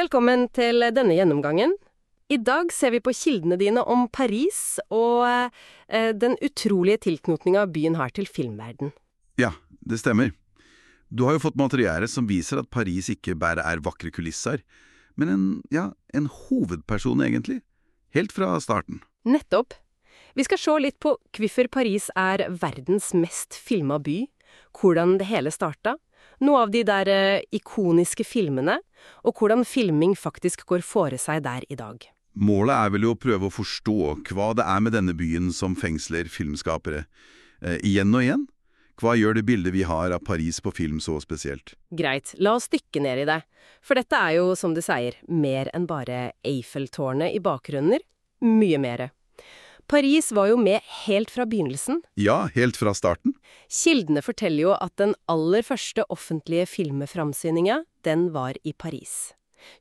Velkommen til denne gjennomgangen. I dag ser vi på kildene dine om Paris og den utrolige tilknytningen byen har til filmverden. Ja, det stemmer. Du har jo fått materiale som viser at Paris ikke bare er vakre kulisser, men en hovedperson egentlig, helt fra starten. Nettopp. Vi skal se litt på hvorfor Paris er verdens mest filmet by, hvordan det hele startet, noe av de der ikoniske filmene, og hvordan filming faktisk går fore seg der i dag. Målet er vel å prøve å forstå hva det er med denne byen som fengsler filmskapere. Igjen og igjen? Hva gjør det bildet vi har av Paris på film så spesielt? Greit, la oss dykke ned i det. For dette er jo, som du sier, mer enn bare Eiffeltårnet i bakgrunner. Mye mere. Paris var jo med helt fra begynnelsen. Ja, helt fra starten. Kildene forteller jo at den aller første offentlige filmframsyningen, den var i Paris.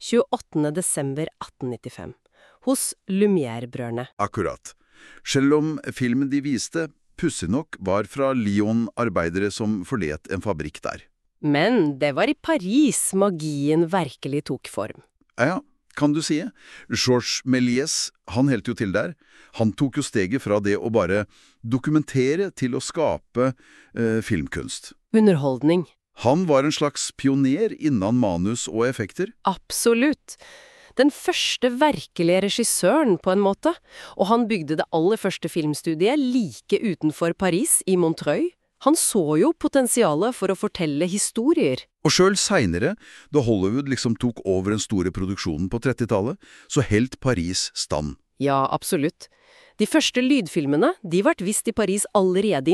28. desember 1895. Hos Lumière-brødrene. Akkurat. Selv om filmen de viste, pussig nok, var fra Lyon-arbeidere som forlet en fabrikk der. Men det var i Paris magien virkelig tok form. Ja, kan du si. Georges Méliès, han helt jo til der. Han tok jo steget fra det å bare dokumentere til å skape filmkunst. Underholdning. Han var en slags pioner innan manus og effekter. Absolutt. Den første virkelige regissøren på en måte, og han bygde det aller første filmstudiet like utenfor Paris, i Montreuil. Han så jo potensialet for å fortelle historier. Og selv senere, da Hollywood liksom tok over den store produksjonen på 30-tallet, så helt Paris stand. Ja, absolutt. De første lydfilmene, de ble vist i Paris allerede i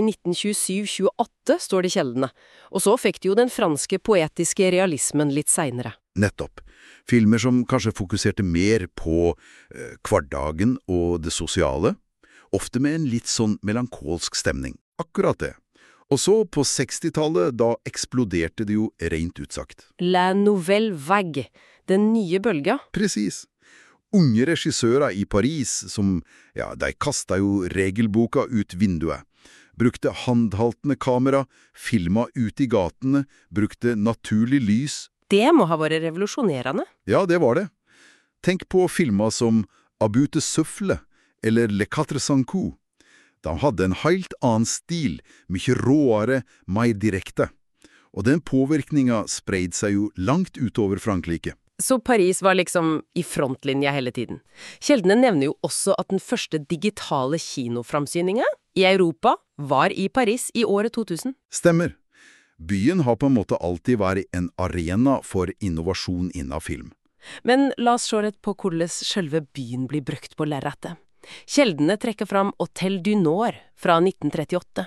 1927-28, står det i kjeldene. Og så fikk de jo den franske poetiske realismen litt senere. Nettopp. Filmer som kanskje fokuserte mer på hverdagen og det sosiale, ofte med en litt sånn melankolsk stemning. Akkurat det. Og så på 60-tallet, da eksploderte det jo rent utsagt. La nouvelle vague, den nye bølga. Precis. Unge regissører i Paris som, de kastet jo regelboka ut vinduet. Brukte handhaltende kamera, filmet ut i gatene, brukte naturlig lys. Det må ha vært revolusjonerende. Ja, det var det. Tenk på filmer som Abu de Souffle eller Le Quatre Cents Coups. De hadde en helt annen stil, mye råere, mer direkte. Og den påvirkningen spredde seg jo langt utover Frankrike. Så Paris var liksom i frontlinja hele tiden. Kjeldene nevner jo også at den første digitale kinoframsyningen i Europa var i Paris i året 2000. Stemmer. Byen har på en måte alltid vært en arena for innovasjon innen film. Men la oss se litt på hvordan selve byen blir brukt på lerretet. Kjeldene trekker fram Hôtel du Nord fra 1938.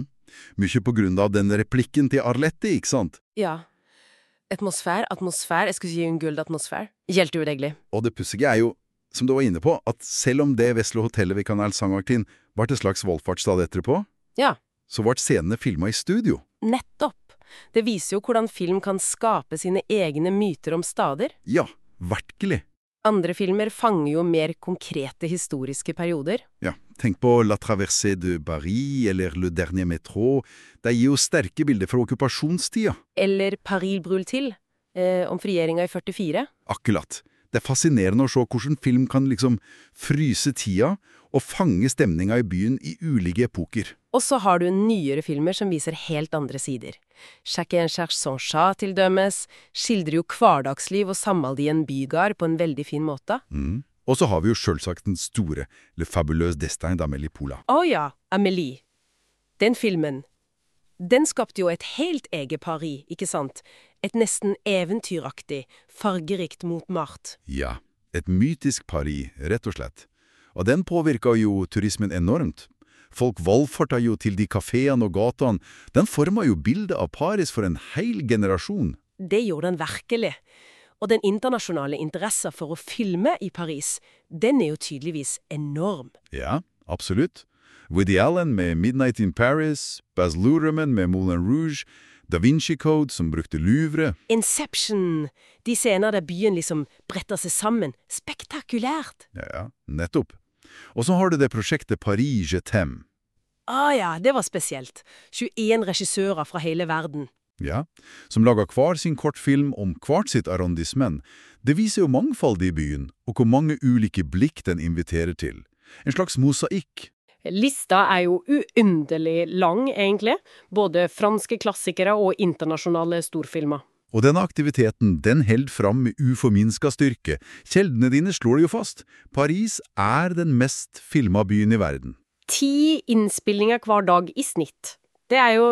Mye på grunn av den replikken til Arletty, ikke sant? Ja. Atmosfær, jeg skulle si en gull atmosfær. Helt udegelig. Og det pussige er jo, som du var inne på, at selv om det vesle hotellet ved Canal Saint-Martin var et slags voldfartsstad etterpå, ja, så ble scenene filmet i studio. Nettopp. Det viser jo hvordan film kan skape sine egne myter om stader. Ja, virkelig. Andre filmer fanger jo mer konkrete historiske perioder. Ja, tenk på La Traversée de Paris eller Le Dernier Métro. Det gir jo sterke bilder fra okkupasjonstida. Eller Paris brûle til, om frigjeringen i 44. Akkurat. Det er fascinerende å se hvordan film kan liksom fryse tida og fange stemninga i byen i ulike epoker. Og så har du nyere filmer som viser helt andre sider. Chacun cherche son chat til dømes, skildrer jo hverdagsliv og samhold i en bygard på en veldig fin måte. Og så har vi jo selvsagt den store Le Fabuleux Destin d'Amélie Poulain. Ja, Amélie. Den filmen, den skapte jo et helt eget Paris, ikke sant? Et nesten eventyraktig, fargerikt Montmartre. Ja, et mytisk Paris, rett og slett. Og den påvirket jo turismen enormt. Folk valgfartet jo til de kaféene og gatene. Den formet jo bildet av Paris for en hel generasjon. Det gjorde den virkelig. Og den internasjonale interessen for å filme i Paris, den er jo tydeligvis enorm. Ja, absolutt. Woody Allen med Midnight in Paris, Baz Luhrmann med Moulin Rouge, Da Vinci Code som brukte Louvre. Inception! De scener der byen liksom bretter seg sammen. Spektakulært! Ja, nettopp. Og så har du det prosjektet Paris Je t'aime. Ja, det var spesielt. 21 regissører fra hele verden. Ja, som lager hver sin kortfilm om hvert sitt arrondissement. Det viser jo mangfold i byen, og hvor mange ulike blikk den inviterer til. En slags mosaikk. Lista er jo uendelig lang, egentlig. Både franske klassikere og internasjonale storfilmer. Og denne aktiviteten, den held fram med uforminsket styrke. Kjeldene dine slår det jo fast. Paris er den mest filma byen i verden. 10 innspillinger hver dag i snitt. Det er jo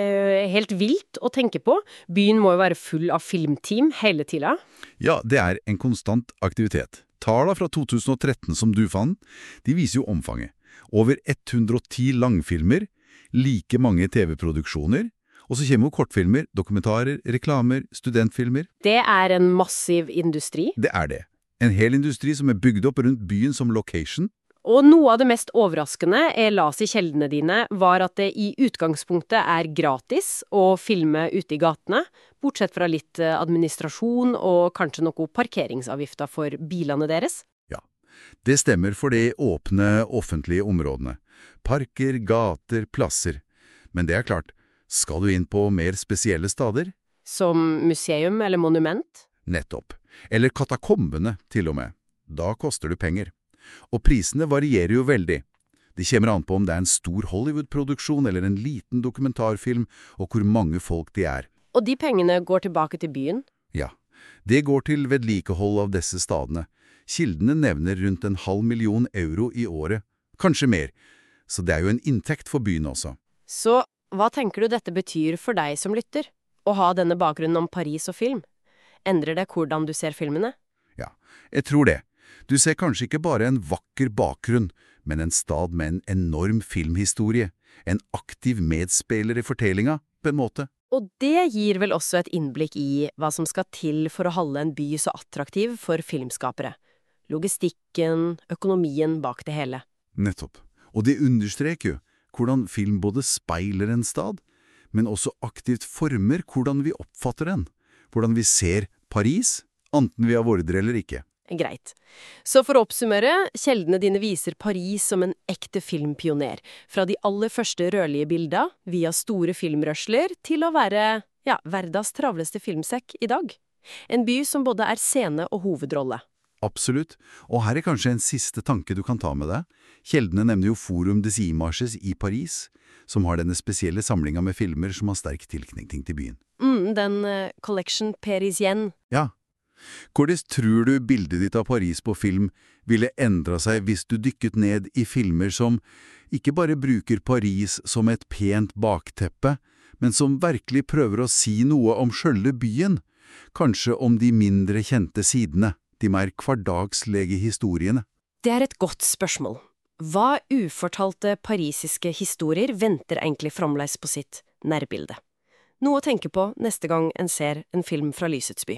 helt vilt å tenke på. Byen må jo være full av filmteam hele tiden. Ja, det er en konstant aktivitet. Tallene fra 2013 som du fant, de viser jo omfanget. Over 110 langfilmer, like mange TV-produksjoner, og så kommer jo kortfilmer, dokumentarer, reklamer, studentfilmer. Det er en massiv industri. Det er det. En hel industri som er bygd opp rundt byen som location. Og noe av det mest overraskende jeg las i kjeldene dine, var at det i utgangspunktet er gratis å filme ute i gatene, bortsett fra litt administrasjon og kanskje noe parkeringsavgifter for bilene deres. Ja, det stemmer for de åpne offentlige områdene. Parker, gater, plasser. Men det er klart, skal du inn på mer spesielle steder? Som museum eller monument? Nettopp. Eller katakombene, til og med. Da koster du penger. Og prisene varierer jo veldig. Det kommer an på om det er en stor Hollywood-produksjon eller en liten dokumentarfilm, og hvor mange folk de er. Og de pengene går tilbake til byen? Ja, det går til vedlikehold av disse stadene. Kildene nevner rundt 500 000 euro i året, kanskje mer. Så det er jo en inntekt for byen også. Så hva tenker du dette betyr for deg som lytter? Å ha denne bakgrunnen om Paris og film? Endrer det hvordan du ser filmene? Ja, jeg tror det. Du ser kanskje ikke bare en vakker bakgrunn, men en stad med en enorm filmhistorie. En aktiv medspiller i fortellinga, på en måte. Og det gir vel også et innblikk i hva som skal til for å holde en by så attraktiv for filmskapere. Logistikken, økonomien bak det hele. Nettopp. Og det understreker jo hvordan film både speiler en stad, men også aktivt former hvordan vi oppfatter den. Hvordan vi ser Paris, enten vi har vært der eller ikke. Greit. Så for å oppsummere, kjeldene dine viser Paris som en ekte filmpioner. Fra de aller første rødlige bilder, via store filmrørsler, til å være, verdens travleste filmsekk i dag. En by som både er scene og hovedrolle. Absolutt. Og her er kanskje en siste tanke du kan ta med deg. Kjeldene nevner jo Forum des Images i Paris, som har denne spesielle samlinga med filmer som har sterk tilknytning til byen. Den Collection Parisienne. Ja. Hvordan tror du bildet ditt av Paris på film ville endra seg hvis du dykket ned i filmer som ikke bare bruker Paris som et pent bakteppe, men som virkelig prøver å si noe om selve byen, kanskje om de mindre kjente sidene, de mer hverdagslige historiene? Det er et godt spørsmål. Hva ufortalte parisiske historier venter egentlig fremdeles på sitt nærbilde? Noe å tenke på neste gang en ser en film fra Lysets by.